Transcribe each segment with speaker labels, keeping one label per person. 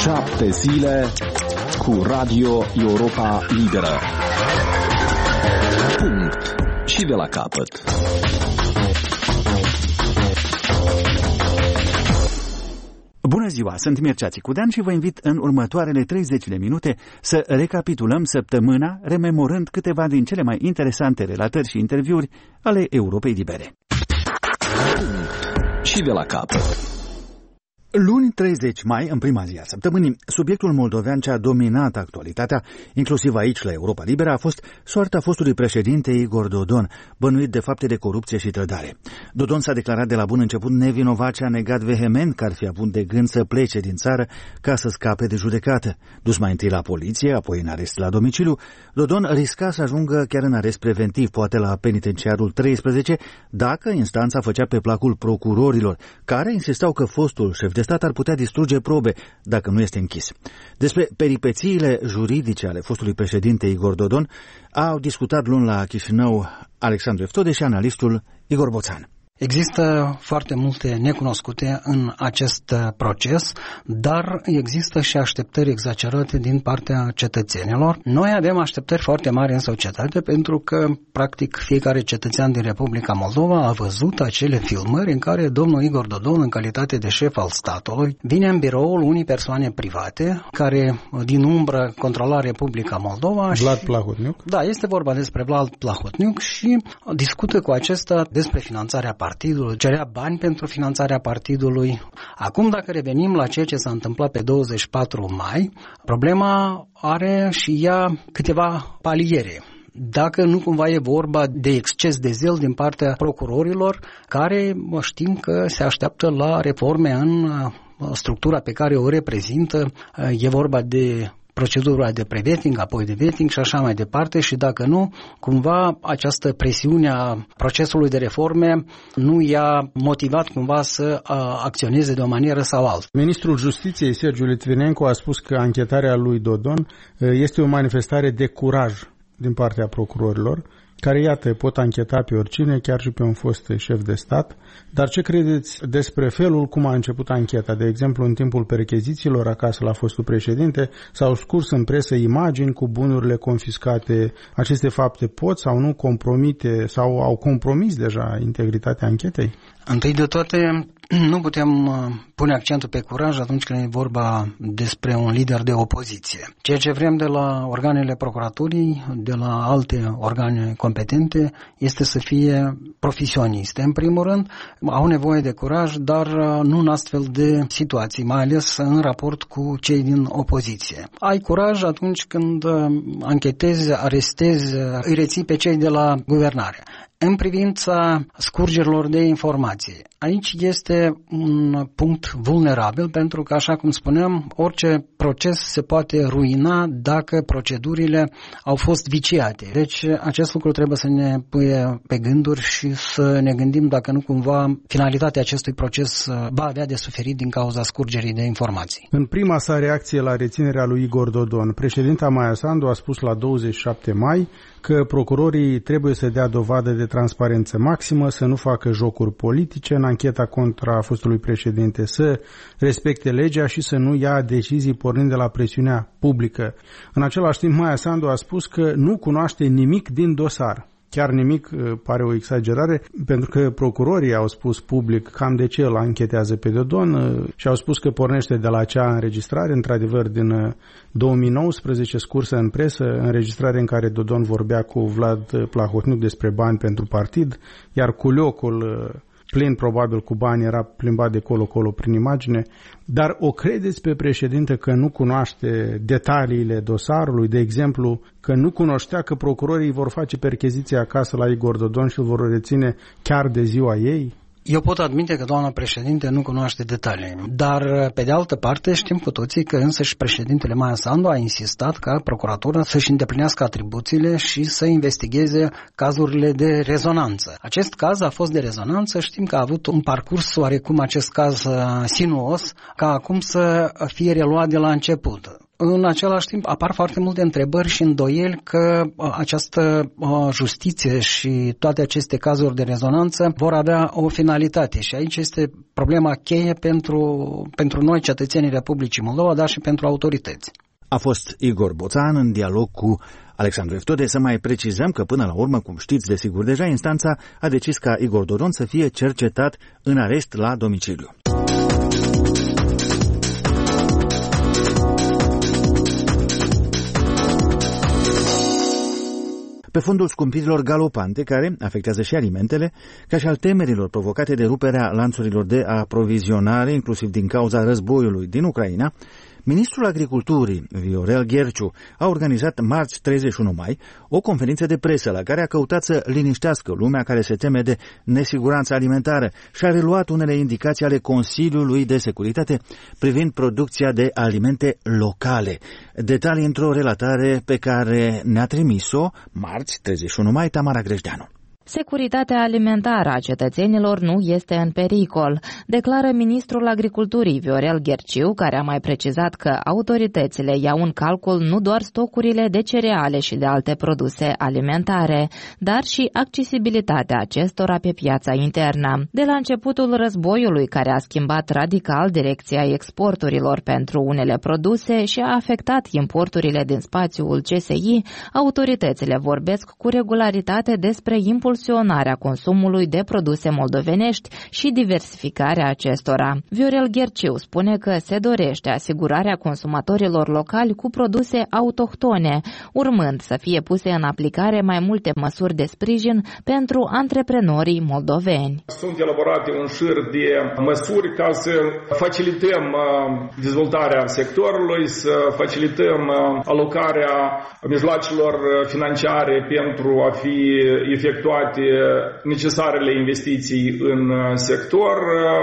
Speaker 1: 7 zile cu Radio Europa Liberă. Punct. Și de la capăt.
Speaker 2: Bună ziua, sunt Mircea Țicudean și vă invit în următoarele 30 de minute să recapitulăm săptămâna, rememorând câteva din cele mai interesante relatări și interviuri ale Europei Libere.
Speaker 1: Punct. Și de la capăt.
Speaker 2: Luni 30 mai, în prima zi a săptămânii, subiectul moldovean ce a dominat actualitatea, inclusiv aici la Europa Liberă, a fost soarta fostului președinte Igor Dodon, bănuit de fapte de corupție și trădare. Dodon s-a declarat de la bun început nevinovat și a negat vehement că ar fi avut de gând să plece din țară ca să scape de judecată. Dus mai întâi la poliție, apoi în arest la domiciliu, Dodon risca să ajungă chiar în arest preventiv, poate la penitenciarul 13, dacă instanța făcea pe placul procurorilor, care insistau că fostul șef de stat ar putea distruge probe dacă nu este închis. Despre peripețiile juridice ale fostului președinte Igor Dodon au discutat luni la Chișinău Alexandru Eftode și analistul Igor Boțan.
Speaker 3: Există foarte multe necunoscute în acest proces, dar există și așteptări exagerate din partea cetățenilor. Noi avem așteptări foarte mari în societate pentru că, practic, fiecare cetățean din Republica Moldova a văzut acele filmări în care domnul Igor Dodon, în calitate de șef al statului, vine în biroul unei persoane private care, din umbră, controla Republica Moldova.
Speaker 4: Vlad Plahotniuc.
Speaker 3: Da, este vorba despre Vlad Plahotniuc și discută cu acesta despre finanțarea partidului, cerea bani pentru finanțarea partidului. Acum, dacă revenim la ceea ce s-a întâmplat pe 24 mai, problema are și ea câteva paliere. Dacă nu cumva e vorba de exces de zel din partea procurorilor, care știm că se așteaptă la reforme în structura pe care o reprezintă, e vorba de procedura de pre-vetting, apoi de vetting și așa mai departe, și dacă nu, cumva această presiune a procesului de reforme nu i-a motivat cumva să acționeze de o manieră sau alta.
Speaker 4: Ministrul Justiției, Sergiu Litvinenko, a spus că anchetarea lui Dodon este o manifestare de curaj din partea procurorilor, care, iată, pot ancheta pe oricine, chiar și pe un fost șef de stat. Dar ce credeți despre felul cum a început ancheta? De exemplu, în timpul perchezițiilor acasă la fostul președinte, s-au scurs în presă imagini cu bunurile confiscate. Aceste fapte pot sau nu compromite sau au compromis deja integritatea anchetei?
Speaker 3: Întâi de toate, nu putem pune accentul pe curaj atunci când e vorba despre un lider de opoziție. Ceea ce vrem de la organele procuraturii, de la alte organe competente, este să fie profesioniste. În primul rând, au nevoie de curaj, dar nu în astfel de situații, mai ales în raport cu cei din opoziție. Ai curaj atunci când anchetezi, arestezi, îi reții pe cei de la guvernare. În privința scurgerilor de informații, aici este un punct vulnerabil pentru că, așa cum spuneam, orice proces se poate ruina dacă procedurile au fost viciate. Deci acest lucru trebuie să ne puie pe gânduri și să ne gândim dacă nu cumva finalitatea acestui proces va avea de suferit din cauza scurgerii de informații.
Speaker 4: În prima sa reacție la reținerea lui Igor Dodon, președinta Maia Sandu a spus la 27 mai că procurorii trebuie să dea dovadă de transparență maximă, să nu facă jocuri politice în ancheta contra fostului președinte, să respecte legea și să nu ia decizii pornind de la presiunea publică. În același timp, Maia Sandu a spus că nu cunoaște nimic din dosar. Chiar nimic pare o exagerare, pentru că procurorii au spus public cam de ce îl anchetează pe Dodon și au spus că pornește de la acea înregistrare, într-adevăr din 2019, scursă în presă, înregistrare în care Dodon vorbea cu Vlad Plahotniuc despre bani pentru partid, iar culiocul plin probabil cu bani era plimbat de colo-colo prin imagine. Dar o credeți pe președinte că nu cunoaște detaliile dosarului? De exemplu, că nu cunoștea că procurorii vor face percheziție acasă la Igor Dodon și îl vor reține chiar de ziua ei?
Speaker 3: Eu pot admite că doamna președinte nu cunoaște detalii, dar pe de altă parte știm cu toții că însăși președintele Maia Sandu a insistat ca procuratura să-și îndeplinească atribuțiile și să investigheze cazurile de rezonanță. Acest caz a fost de rezonanță, știm că a avut un parcurs oarecum acest caz sinuos, ca acum să fie reluat de la început. În același timp apar foarte multe întrebări și îndoieli că această justiție și toate aceste cazuri de rezonanță vor avea o finalitate și aici este problema cheie pentru noi, cetățenii Republicii Moldova, dar și pentru autorități.
Speaker 2: A fost Igor Boțan în dialog cu Alexandru Eftode. Să mai precizăm că până la urmă, cum știți desigur deja, instanța a decis ca Igor Dodon să fie cercetat în arest la domiciliu. Pe fondul scumpirilor galopante, care afectează și alimentele, ca și al temerilor provocate de ruperea lanțurilor de aprovizionare, inclusiv din cauza războiului din Ucraina, Ministrul Agriculturii, Viorel Gherciu, a organizat marți 31 mai o conferință de presă la care a căutat să liniștească lumea care se teme de nesiguranță alimentară și a reluat unele indicații ale Consiliului de Securitate privind producția de alimente locale. Detalii într-o relatare pe care ne-a trimis-o marți 31 mai Tamara Grejdeanu.
Speaker 5: Securitatea alimentară a cetățenilor nu este în pericol, declară ministrul Agriculturii Viorel Gherciu, care a mai precizat că autoritățile iau în calcul nu doar stocurile de cereale și de alte produse alimentare, dar și accesibilitatea acestora pe piața internă. De la începutul războiului, care a schimbat radical direcția exporturilor pentru unele produse și a afectat importurile din spațiul CSI, autoritățile vorbesc cu regularitate despre impulsionarea consumului de produse moldovenești și diversificarea acestora. Viorel Gherciu spune că se dorește asigurarea consumatorilor locali cu produse autohtone, urmând să fie puse în aplicare mai multe măsuri de sprijin pentru antreprenorii moldoveni.
Speaker 6: Sunt elaborate un șir de măsuri ca să facilităm dezvoltarea sectorului, să facilităm alocarea mijloacelor financiare pentru a fi efectuate necesarele investiții în sector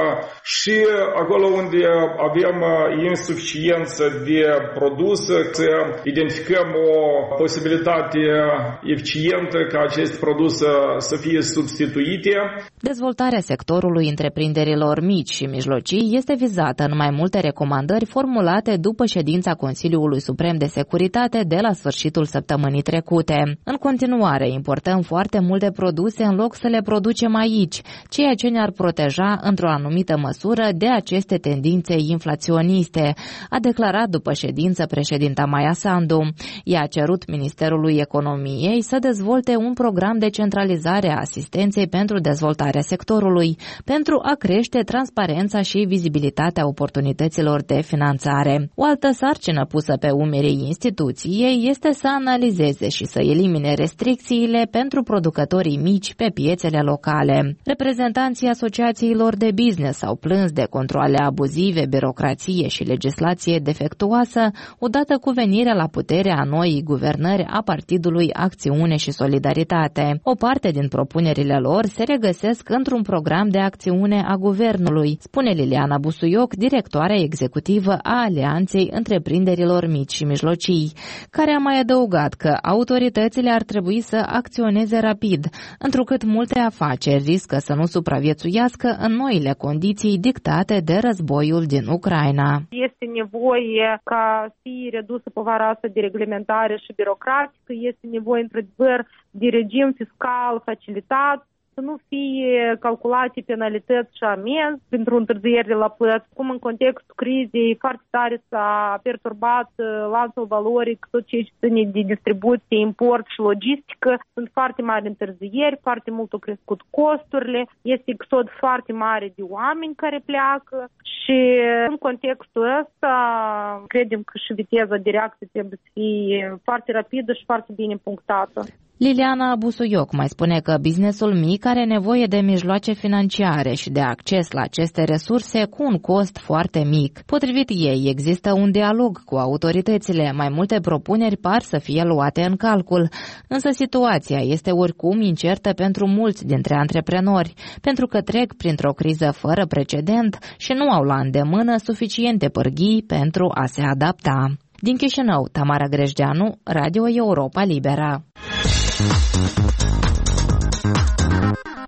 Speaker 6: și acolo unde avem insuficiență de produs, să identificăm o posibilitate eficientă ca acest produs să fie substituite.
Speaker 5: Dezvoltarea sectorului întreprinderilor mici și mijlocii este vizată în mai multe recomandări formulate după ședința Consiliului Suprem de Securitate de la sfârșitul săptămânii trecute. În continuare, importăm foarte multe produse în loc să le producem aici, ceea ce ne-ar proteja într-o anumită măsură de aceste tendințe inflaționiste, a declarat după ședință președinta Maia Sandu. Ea a cerut Ministerului Economiei să dezvolte un program de centralizare a asistenței pentru dezvoltarea sectorului, pentru a crește transparența și vizibilitatea oportunităților de finanțare. O altă sarcină pusă pe umerii instituției este să analizeze și să elimine restricțiile pentru producătorii mici pe piețele locale. Reprezentanții asociațiilor de business au plâns de controale abuzive, birocrație și legislație defectuoasă, odată cu venirea la putere a noii guvernări a Partidului Acțiune și Solidaritate. O parte din propunerile lor se regăsesc într-un program de acțiune a guvernului, spune Liliana Busuioc, directoarea executivă a Alianței Întreprinderilor Mici și Mijlocii, care a mai adăugat că autoritățile ar trebui să acționeze rapid, întrucât multe afaceri riscă să nu supraviețuiască în noile condiții dictate de războiul din Ucraina.
Speaker 7: Este nevoie ca să fie redusă povara asta de reglementare și birocratică, este nevoie într-adevăr de regim fiscal facilitat, să nu fie calculate penalități și amenzi pentru întârziere la plăți. Cum în contextul crizei foarte tare s-a perturbat lanțul valoric, tot ce ține de distribuție, import și logistică. Sunt foarte mari întârzieri, foarte mult au crescut costurile, este exod foarte mare de oameni care pleacă și în contextul ăsta credem că și viteza de reacție trebuie să fie foarte rapidă și foarte bine punctată.
Speaker 5: Liliana Busuioc mai spune că businessul mic are nevoie de mijloace financiare și de acces la aceste resurse cu un cost foarte mic. Potrivit ei, există un dialog cu autoritățile, mai multe propuneri par să fie luate în calcul, însă situația este oricum incertă pentru mulți dintre antreprenori, pentru că trec printr-o criză fără precedent și nu au la îndemână suficiente pârghii pentru a se adapta. Din Chișinău, Tamara Grejdeanu, Radio Europa Liberă.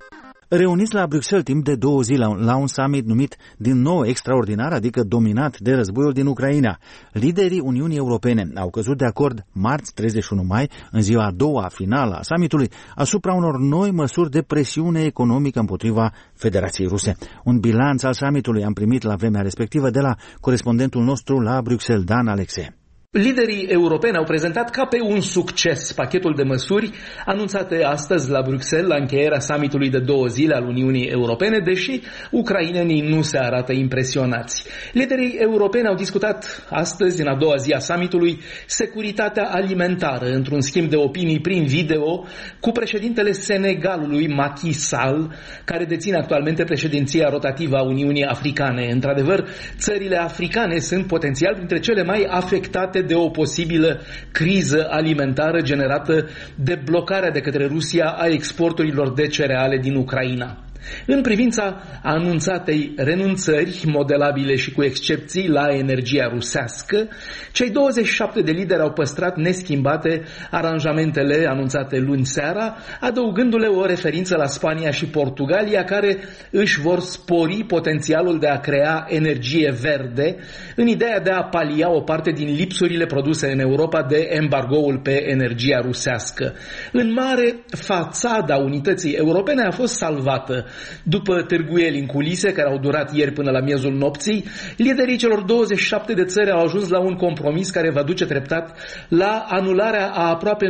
Speaker 2: Reuniți la Bruxelles timp de 2 zile la un summit numit din nou extraordinar, adică dominat de războiul din Ucraina. Liderii Uniunii Europene au căzut de acord marți 31 mai, în ziua a doua finală a summitului, asupra unor noi măsuri de presiune economică împotriva Federației Ruse. Un bilanț al summitului am primit la vremea respectivă de la corespondentul nostru la Bruxelles, Dan Alexe.
Speaker 8: Liderii europeni au prezentat ca pe un succes pachetul de măsuri anunțate astăzi la Bruxelles la încheierea summitului de 2 zile al Uniunii Europene, deși ucrainenii nu se arată impresionați. Liderii europeni au discutat astăzi, în a doua zi a summitului, securitatea alimentară într-un schimb de opinii prin video cu președintele Senegalului, Macky Sall, care deține actualmente președinția rotativă a Uniunii Africane. Într-adevăr, țările africane sunt potențial printre cele mai afectate de o posibilă criză alimentară generată de blocarea de către Rusia a exporturilor de cereale din Ucraina. În privința anunțatei renunțări modelabile și cu excepții la energia rusească, cei 27 de lideri au păstrat neschimbate aranjamentele anunțate luni seara, adăugându-le o referință la Spania și Portugalia, care își vor spori potențialul de a crea energie verde în ideea de a palia o parte din lipsurile produse în Europa de embargoul pe energia rusească. În mare, fațada unității europene a fost salvată. După târguieli în culise care au durat ieri până la miezul nopții, liderii celor 27 de țări au ajuns la un compromis care va duce treptat la anularea a aproape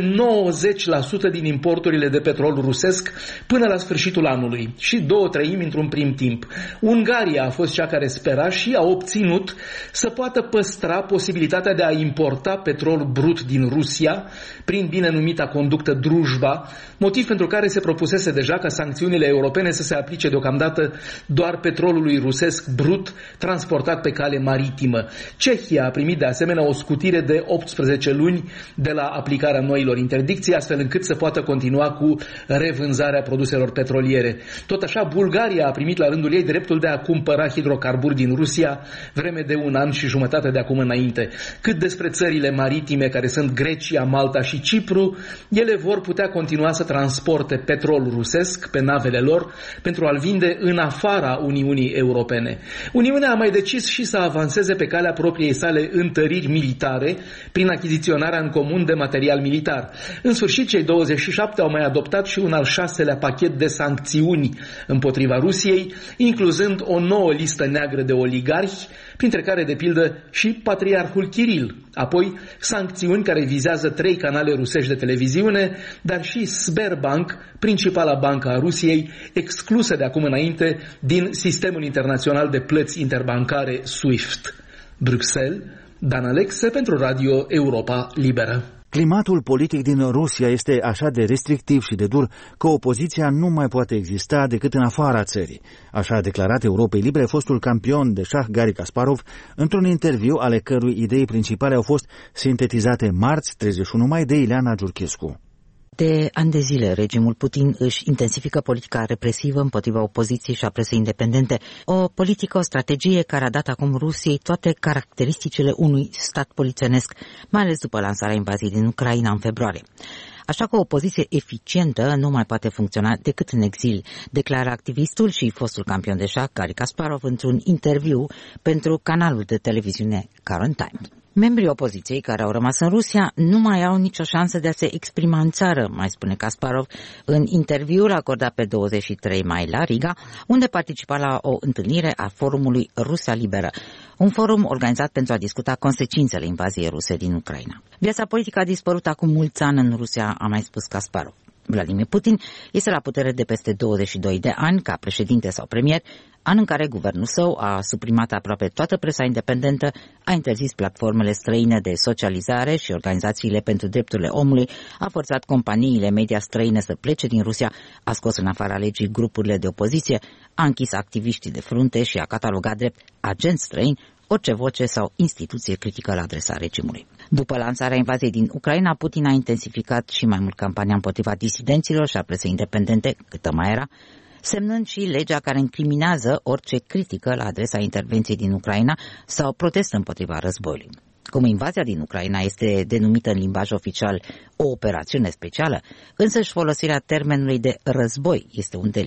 Speaker 8: 90% din importurile de petrol rusesc până la sfârșitul anului și 2/3 într-un prim timp. Ungaria a fost cea care spera și a obținut să poată păstra posibilitatea de a importa petrol brut din Rusia prin bine numita conductă Drujba, motiv pentru care se propusese deja ca sancțiunile europene să se aplice deocamdată doar petrolului rusesc brut transportat pe cale maritimă. Cehia a primit de asemenea o scutire de 18 luni de la aplicarea noilor interdicții, astfel încât să poată continua cu revânzarea produselor petroliere. Tot așa, Bulgaria a primit la rândul ei dreptul de a cumpăra hidrocarburi din Rusia vreme de 1 an și jumătate de acum înainte. Cât despre țările maritime, care sunt Grecia, Malta și Cipru, ele vor putea continua să transporte petrol rusesc pe navele lor pentru a-l vinde în afara Uniunii Europene. Uniunea a mai decis și să avanseze pe calea propriei sale întăriri militare prin achiziționarea în comun de material militar. În sfârșit, cei 27 au mai adoptat și un al 6-lea pachet de sancțiuni împotriva Rusiei, incluzând o nouă listă neagră de oligarhi, printre care, de pildă, și patriarhul Kiril. Apoi, sancțiuni care vizează 3 canale rusești de televiziune, dar și Sberbank, principala bancă a Rusiei, exclusă de acum înainte din sistemul internațional de plăți interbancare SWIFT. Bruxelles, Dan Alexe pentru Radio Europa Liberă.
Speaker 2: Climatul politic din Rusia este așa de restrictiv și de dur că opoziția nu mai poate exista decât în afara țării. Așa a declarat Europei Libere fostul campion de șah Garry Kasparov într-un interviu ale cărui idei principale au fost sintetizate marți 31 mai de Ileana Giurchescu.
Speaker 9: De ani de zile, regimul Putin își intensifică politica represivă împotriva opoziției și a presei independente. O politică, o strategie care a dat acum Rusiei toate caracteristicile unui stat polițienesc, mai ales după lansarea invaziei din Ucraina în februarie. Așa că o opoziție eficientă nu mai poate funcționa decât în exil, declară activistul și fostul campion de șah Garry Kasparov într-un interviu pentru canalul de televiziune Current Time. Membrii opoziției care au rămas în Rusia nu mai au nicio șansă de a se exprima în țară, mai spune Kasparov în interviul acordat pe 23 mai la Riga, unde participa la o întâlnire a forumului Rusia Liberă, un forum organizat pentru a discuta consecințele invaziei ruse din Ucraina. Viața politică a dispărut acum mulți ani în Rusia, a mai spus Kasparov. Vladimir Putin este la putere de peste 22 de ani ca președinte sau premier, an în care guvernul său a suprimat aproape toată presa independentă, a interzis platformele străine de socializare și organizațiile pentru drepturile omului, a forțat companiile media străine să plece din Rusia, a scos în afara legii grupurile de opoziție, a închis activiștii de frunte și a catalogat drept agenți străini orice voce sau instituție critică la adresa regimului. După lansarea invaziei din Ucraina, Putin a intensificat și mai mult campania împotriva disidenților și a presei independente, câtă mai era, semnând și legea care incriminează orice critică la adresa intervenției din Ucraina sau protest împotriva războiului. Cum invazia din Ucraina este denumită în limbaj oficial o operațiune specială, însăși folosirea termenului de război este un delict.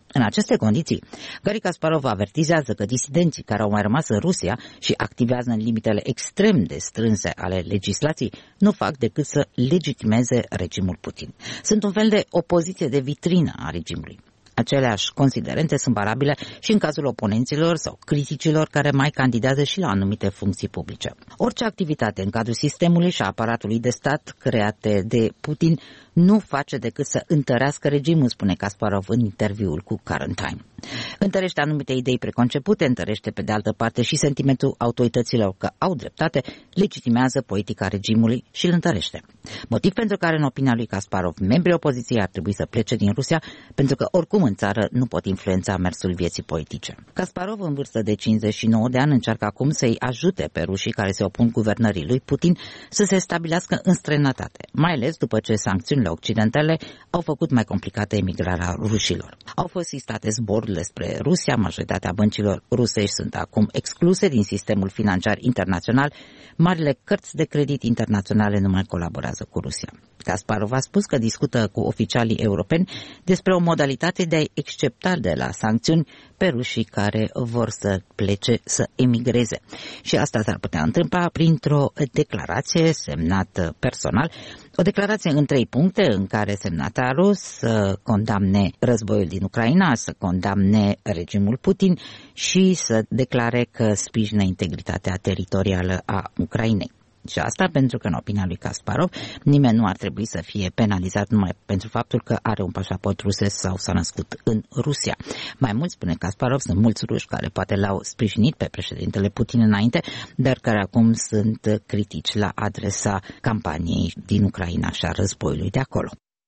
Speaker 9: În aceste condiții, Garry Kasparov avertizează că disidenții care au mai rămas în Rusia și activează în limitele extrem de strânse ale legislației nu fac decât să legitimeze regimul Putin. Sunt un fel de opoziție de vitrină a regimului. Aceleași considerente sunt valabile și în cazul oponenților sau criticilor care mai candidează și la anumite funcții publice. Orice activitate în cadrul sistemului și a aparatului de stat create de Putin nu face decât să întărească regimul, spune Kasparov în interviul cu Current Time. Întărește anumite idei preconcepute, întărește pe de altă parte și sentimentul autorităților că au dreptate, legitimează politica regimului și îl întărește. Motiv pentru care, în opinia lui Kasparov, membrii opoziției ar trebui să plece din Rusia, pentru că oricum în țară nu pot influența mersul vieții politice. Kasparov, în vârstă de 59 de ani, încearcă acum să-i ajute pe rușii care se opun guvernării lui Putin să se stabilească în străinătate, mai ales după ce sancțiunile occidentale au făcut mai complicată emigrarea rușilor. Au fost sistate zborurile spre Rusia, majoritatea băncilor rusești sunt acum excluse din sistemul financiar internațional, marile cărți de credit internaționale nu mai colaborează cu Rusia. Kasparov a spus că discută cu oficialii europeni despre o modalitate de a excepta de la sancțiuni pe rușii care vor să plece, să emigreze. Și asta s-ar putea întâmpla printr-o declarație semnată personal, o declarație în 3 puncte în care semnatarul să condamne războiul din Ucraina, să condamne regimul Putin și să declare că sprijină integritatea teritorială a Ucrainei. Și asta pentru că, în opinia lui Kasparov, nimeni nu ar trebui să fie penalizat numai pentru faptul că are un pașaport rusesc sau s-a născut în Rusia. Mai mult, spune Kasparov, sunt mulți ruși care poate l-au sprijinit pe președintele Putin înainte, dar care acum sunt critici la adresa campaniei din Ucraina și a războiului de acolo.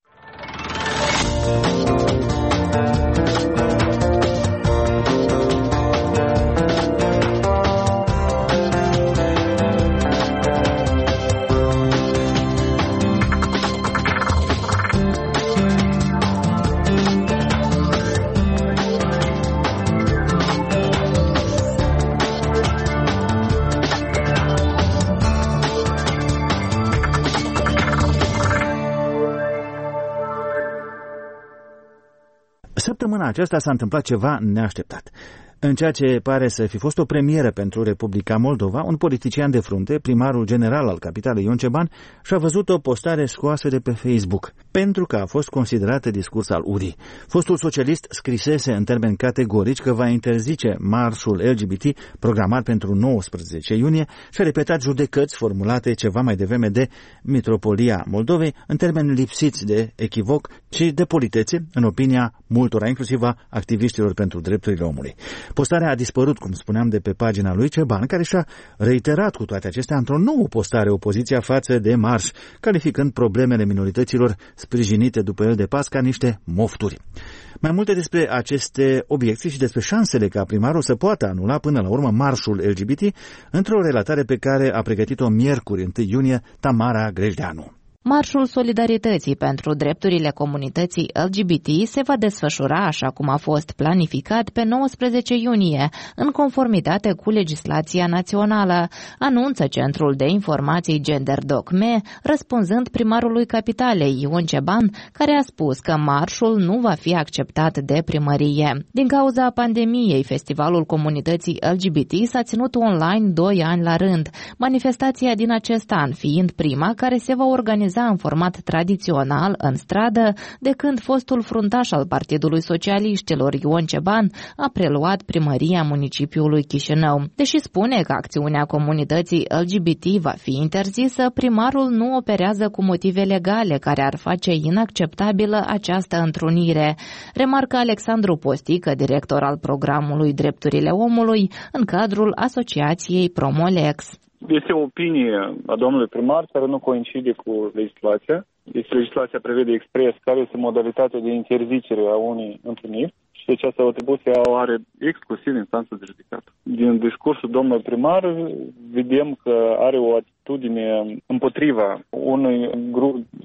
Speaker 2: Săptămâna aceasta s-a întâmplat ceva neașteptat. În ceea ce pare să fi fost o premieră pentru Republica Moldova, un politician de frunte, primarul general al capitalei Ion Ceban, și-a văzut o postare scoasă de pe Facebook, pentru că a fost considerată discurs al UDI. Fostul socialist scrisese în termeni categorici că va interzice marșul LGBT programat pentru 19 iunie și a repetat judecăți formulate ceva mai devreme de Mitropolia Moldovei în termeni lipsiți de echivoc și de politețe, în opinia multora, inclusiv a activiștilor pentru drepturile omului. Postarea a dispărut, cum spuneam, de pe pagina lui Ceban, care și-a reiterat cu toate acestea într-o nouă postare opoziția față de marș, calificând problemele minorităților sprijinite după el de pas ca niște mofturi. Mai multe despre aceste obiecții și despre șansele ca primarul să poată anula până la urmă marșul LGBT într-o relatare pe care a pregătit-o miercuri 1 iunie Tamara Grejdeanu.
Speaker 5: Marșul Solidarității pentru drepturile comunității LGBT se va desfășura așa cum a fost planificat pe 19 iunie, în conformitate cu legislația națională, anunță Centrul de Informații Gender DocMe, răspunzând primarului capitalei Ion Ceban, care a spus că marșul nu va fi acceptat de primărie. Din cauza pandemiei, festivalul comunității LGBT s-a ținut online 2 ani la rând, manifestația din acest an fiind prima care se va organiza în format tradițional, în stradă, de când fostul fruntaș al Partidului Socialiștilor, Ion Ceban, a preluat primăria municipiului Chișinău. Deși spune că acțiunea comunității LGBT va fi interzisă, primarul nu operează cu motive legale care ar face inacceptabilă această întrunire, remarcă Alexandru Postică, director al programului Drepturile Omului, în cadrul asociației Promolex.
Speaker 10: Este o opinie a domnului primar care nu coincide cu legislația. Legislația prevede expres care este modalitatea de interzicere a unei întâlniri și această atribuție o are exclusiv instanța de judecată. Din discursul domnului primar vedem că are o atitudine împotriva unui grup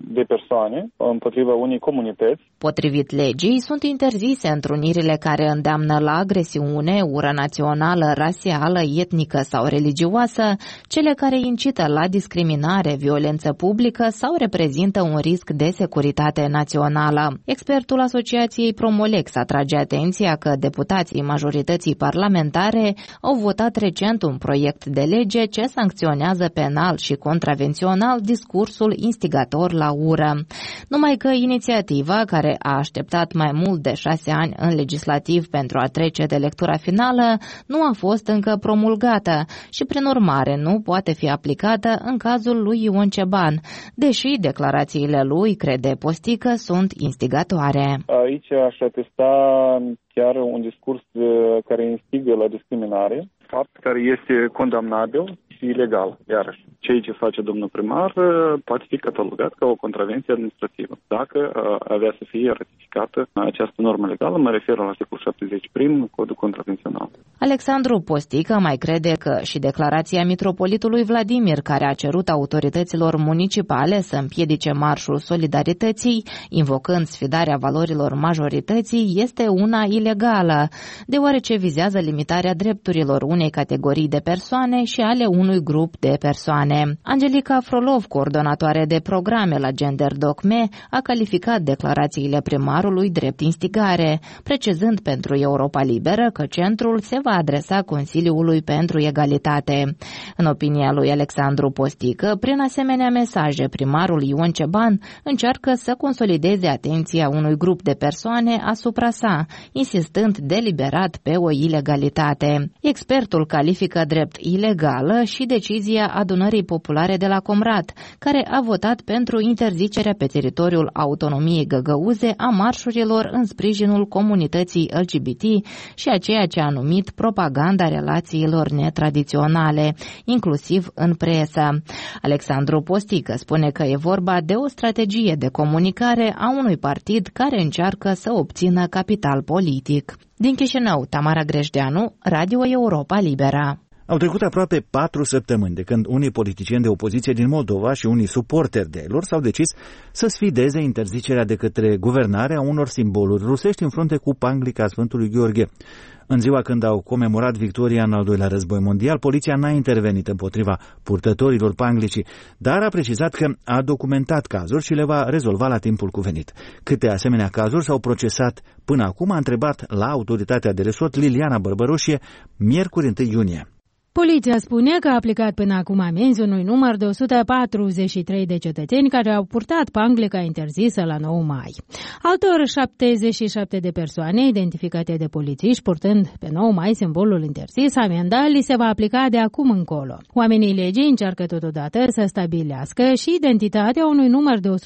Speaker 10: de persoane împotriva unei comunități.
Speaker 5: Potrivit legii, sunt interzise întrunirile care îndeamnă la agresiune, ură națională, rasială, etnică sau religioasă, cele care incită la discriminare, violență publică sau reprezintă un risc de securitate națională. Expertul Asociației Promolex atrage atenția că deputații majorității parlamentare au votat recent un proiect de lege ce sancționează penal și contravențional discursul instigator la ură. Numai că inițiativa, care a așteptat mai mult de 6 ani în legislativ pentru a trece de lectura finală, nu a fost încă promulgată și, prin urmare, nu poate fi aplicată în cazul lui Ion Ceban, deși declarațiile lui, crede Postică, sunt instigatoare.
Speaker 10: Aici aș atesta chiar un discurs care instigă la discriminare, fapt care este condamnabil și ilegal, iarăși. Ceea ce face domnul primar poate fi catalogat ca o contravenție administrativă, dacă avea să fie ratificată această normă legală, mă refer la articolul 70 prim, codul contravențional.
Speaker 5: Alexandru Postică mai crede că și declarația mitropolitului Vladimir, care a cerut autorităților municipale să împiedice marșul solidarității, invocând sfidarea valorilor majorității, este una ilegală, deoarece vizează limitarea drepturilor unei categorii de persoane și ale unui grup de persoane. Angelica Frolov, coordonatoare de programe la Gender Docme, a calificat declarațiile primarului drept instigare, precizând pentru Europa Liberă că centrul se va adresa Consiliului pentru Egalitate. În opinia lui Alexandru Postică, prin asemenea mesaje, primarul Ion Ceban încearcă să consolideze atenția unui grup de persoane asupra sa, insistând deliberat pe o ilegalitate. Expertul califică drept ilegală și decizia Adunării Populare de la Comrat, care a votat pentru interzicerea pe teritoriul autonomiei Găgăuze a marșurilor în sprijinul comunității LGBT și a ceea ce a numit propaganda relațiilor netradiționale, inclusiv în presă. Alexandru Postică spune că e vorba de o strategie de comunicare a unui partid care încearcă să obțină capital politic. Din Chișinău, Tamara Greșdeanu, Radio Europa Libera.
Speaker 2: Au trecut aproape 4 săptămâni de când unii politicieni de opoziție din Moldova și unii suporteri de lor s-au decis să sfideze interzicerea de către guvernare a unor simboluri rusești în frunte cu panglica Sfântului Gheorghe. În ziua când au comemorat victoria în al doilea război mondial, poliția n-a intervenit împotriva purtătorilor panglicii, dar a precizat că a documentat cazuri și le va rezolva la timpul cuvenit. Câte asemenea cazuri s-au procesat până acum, a întrebat la autoritatea de resort Liliana Bărbăroșie, miercuri 1 iunie.
Speaker 11: Poliția spune că a aplicat până acum amenzi unui număr de 143 de cetățeni care au purtat panglica interzisă la 9 mai. Altor 77 de persoane identificate de polițiști purtând pe 9 mai simbolul interzis, amenda li se va aplica de acum încolo. Oamenii legii încearcă totodată să stabilească și identitatea unui număr de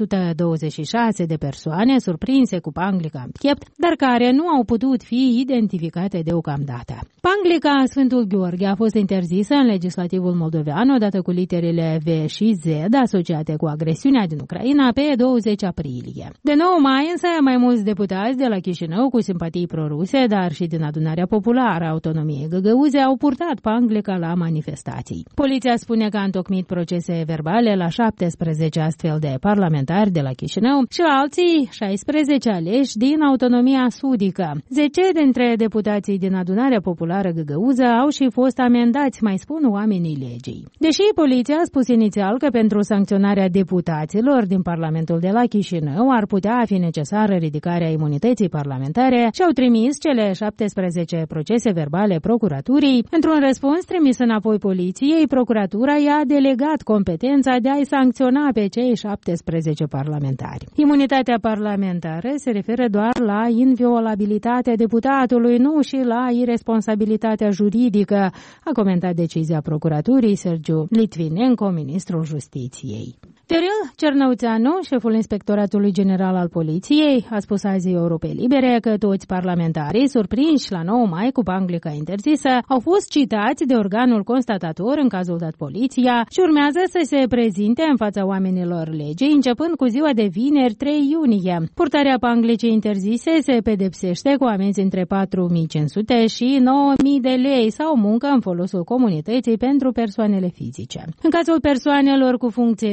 Speaker 11: 126 de persoane surprinse cu panglica în piept, dar care nu au putut fi identificate deocamdată. Panglica Sfântul Gheorghe a fost interzisă în legislativul moldovean odată cu literele V și Z asociate cu agresiunea din Ucraina pe 20 aprilie. De 9 mai însă mai mulți deputați de la Chișinău cu simpatii proruse, dar și din Adunarea Populară a Autonomiei Găgăuze au purtat panglica la manifestații. Poliția spune că a întocmit procese verbale la 17 astfel de parlamentari de la Chișinău și la alții 16 aleși din Autonomia Sudică. 10 dintre deputații din Adunarea Populară Găgăuză au și fost amendați, mai spun oamenii legii. Deși poliția a spus inițial că pentru sancționarea deputaților din Parlamentul de la Chișinău ar putea fi necesară ridicarea imunității parlamentare, și-au trimis cele 17 procese verbale procuraturii. Într-un răspuns trimis înapoi poliției, procuratura i-a delegat competența de a-i sancționa pe cei 17 parlamentari. Imunitatea parlamentară se referă doar la inviolabilitatea deputatului, nu și la irresponsabilitatea juridică, a comentat decizia procuraturii Sergiu Litvinenko, ministrul Justiției. Teril Cernăuțeanu, șeful Inspectoratului General al Poliției, a spus azi Europei Libere că toți parlamentarii surprinși la 9 mai cu panglica interzisă au fost citați de organul constatator în cazul dat poliția și urmează să se prezinte în fața oamenilor legii, începând cu ziua de vineri 3 iunie. Purtarea panglicii interzise se pedepsește cu amenzi între 4.500 și 9.000 de lei sau muncă în folosul comunității pentru persoanele fizice. În cazul persoanelor cu funcție de răspundere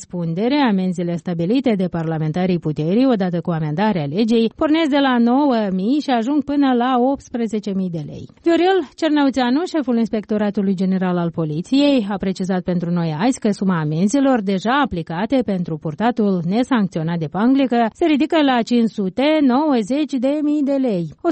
Speaker 11: răspundere, amenziile stabilite de parlamentarii puterii, odată cu amendarea legii, pornesc de la 9.000 și ajung până la 18.000 de lei. Viorel Cernăuțeanu, șeful Inspectoratului General al Poliției, a precizat pentru Noi Azi că suma amenzilor deja aplicate pentru purtatul nesancționat de panglică se ridică la 590.000 de lei. 112.000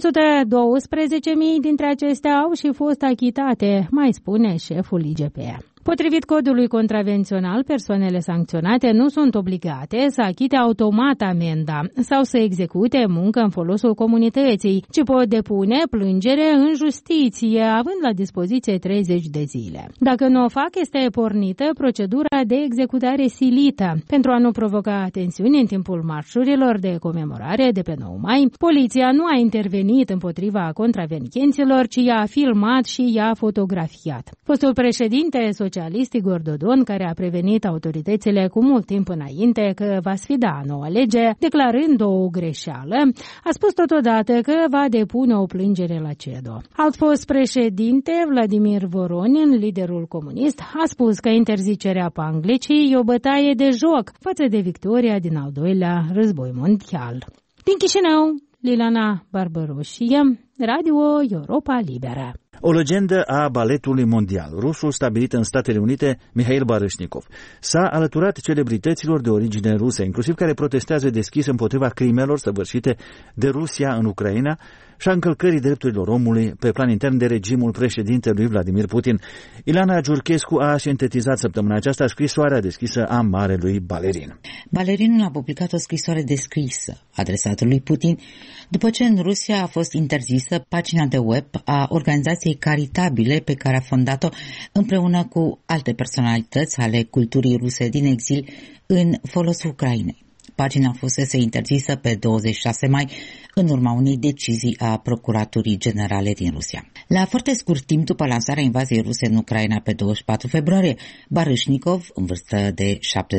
Speaker 11: dintre acestea au și fost achitate, mai spune șeful IGP. Potrivit codului contravențional, persoanele sancționate nu sunt obligate să achite automat amenda sau să execute muncă în folosul comunității, ci pot depune plângere în justiție, având la dispoziție 30 de zile. Dacă nu o fac, este pornită procedura de executare silită. Pentru a nu provoca tensiuni în timpul marșurilor de comemorare de pe 9 mai, poliția nu a intervenit împotriva contravenienților, ci i-a filmat și i-a fotografiat. Fostul președinte socialist Igor Dodon, care a prevenit autoritățile cu mult timp înainte că va sfida noua lege, declarând o greșeală, a spus totodată că va depune o plângere la CEDO. Alt fost președinte, Vladimir Voronin, liderul comunist, a spus că interzicerea panglicii e o bătaie de joc față de victoria din al doilea război mondial. Din Chișinău, Liliana Barbaroșie, Radio Europa Liberă.
Speaker 2: O legendă a baletului mondial, rusul stabilit în Statele Unite, Mihail Baryshnikov, s-a alăturat celebrităților de origine rusă, inclusiv care protestează deschis împotriva crimelor săvârșite de Rusia în Ucraina și a încălcării drepturilor omului pe plan intern de regimul președintelui Vladimir Putin. Ilana Giurchescu a sintetizat săptămâna aceasta scrisoarea deschisă a marelui balerin.
Speaker 9: Balerinul a publicat o scrisoare descrisă adresată lui Putin după ce în Rusia a fost interzisă pagina de web a organizației caritabile pe care a fondat-o împreună cu alte personalități ale culturii ruse din exil în folosul Ucrainei. Pagina fusese interzisă pe 26 mai în urma unei decizii a Procuraturii Generale din Rusia. La foarte scurt timp după lansarea invaziei ruse în Ucraina pe 24 februarie, Baryshnikov, în vârstă de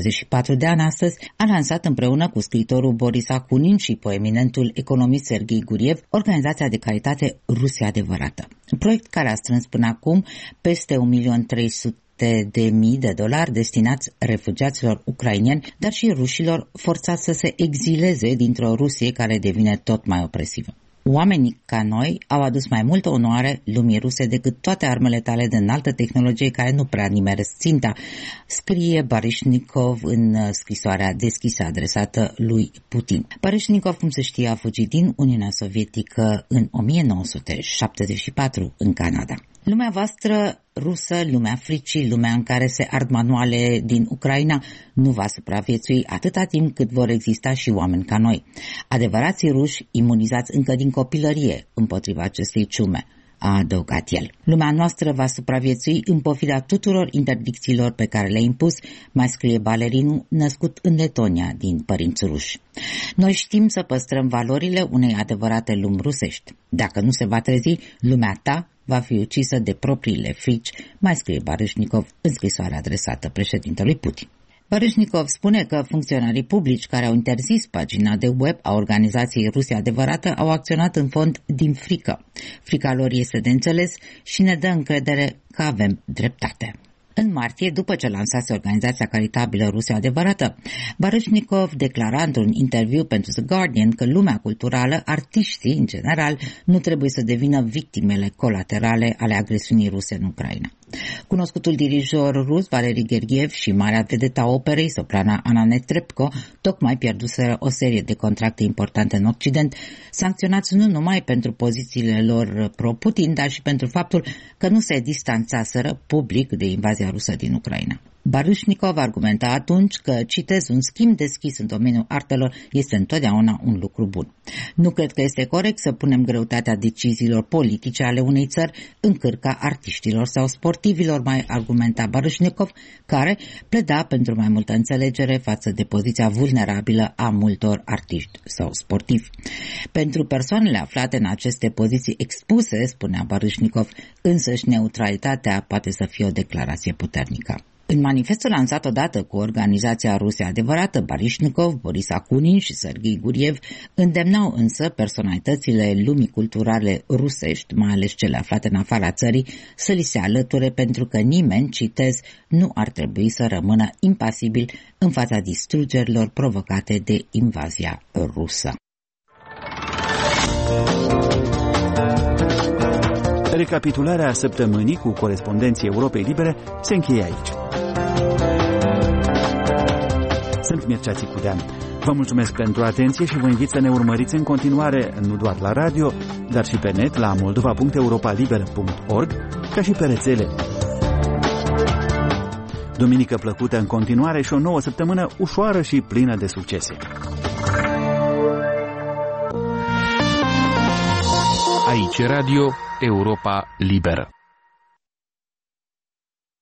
Speaker 9: 74 de ani astăzi, a lansat împreună cu scriitorul Boris Akunin și poeminentul economist Serghei Guriev organizația de caritate Rusia Adevărată. Un proiect care a strâns până acum peste 1.300.000 de dolari destinați refugiaților ucraineni, dar și rușilor forțați să se exileze dintr-o Rusie care devine tot mai opresivă. Oamenii ca noi au adus mai multă onoare lumii ruse decât toate armele tale de înaltă tehnologie care nu prea nimeresc ținta, scrie Baryshnikov în scrisoarea deschisă adresată lui Putin. Baryshnikov, cum se știe, a fugit din Uniunea Sovietică în 1974 în Canada. Lumea voastră rusă, lumea fricii, lumea în care se ard manuale din Ucraina, nu va supraviețui atâta timp cât vor exista și oameni ca noi. Adevărații ruși imunizați încă din copilărie împotriva acestei ciume, a adăugat el. Lumea noastră va supraviețui în pofida tuturor interdicțiilor pe care le-a impus, mai scrie balerinul născut în Letonia din părinți ruși. Noi știm să păstrăm valorile unei adevărate lumi rusești. Dacă nu se va trezi, lumea ta va fi ucisă de propriile frici, mai scrie Baryshnikov în scrisoarea adresată președintelui Putin. Baryshnikov spune că funcționarii publici care au interzis pagina de web a organizației Rusia Adevărată au acționat în fond din frică. Frica lor este de înțeles și ne dă încredere că avem dreptate. În martie, după ce lansase organizația caritabilă Rusia Adevărată, Baryshnikov declara într-un interviu pentru The Guardian că lumea culturală, artiștii în general, nu trebuie să devină victimele colaterale ale agresiunii ruse în Ucraina. Cunoscutul dirijor rus Valery Gergiev și marea vedeta operei, soprana Anna Netrebko, tocmai pierduseră o serie de contracte importante în Occident, sancționați nu numai pentru pozițiile lor pro-Putin, dar și pentru faptul că nu se distanțaseră public de invazia rusă din Ucraina. Baryshnikov argumenta atunci că, citez, un schimb deschis în domeniul artelor este întotdeauna un lucru bun. Nu cred că este corect să punem greutatea deciziilor politice ale unei țări în cârca artiștilor sau sportivilor, mai argumenta Baryshnikov, care pleda pentru mai multă înțelegere față de poziția vulnerabilă a multor artiști sau sportivi. Pentru persoanele aflate în aceste poziții expuse, spunea Baryshnikov, însăși neutralitatea poate să fie o declarație puternică. În manifestul lansat odată cu organizația Rusia Adevărată, Baryshnikov, Boris Akunin și Serghei Guriev îndemnau însă personalitățile lumii culturale rusești, mai ales cele aflate în afara țării, să li se alăture pentru că nimeni, citez, nu ar trebui să rămână impasibil în fața distrugerilor provocate de invazia rusă.
Speaker 2: Recapitularea săptămânii cu corespondenții Europei Libere se încheie aici. Sunt Mircea Țicudean. Vă mulțumesc pentru atenție și vă invit să ne urmăriți în continuare, nu doar la radio, dar și pe net la moldova.europaliber.org, ca și pe rețele. Duminică plăcută în continuare și o nouă săptămână ușoară și plină de succese.
Speaker 1: Aici Radio Europa Liberă.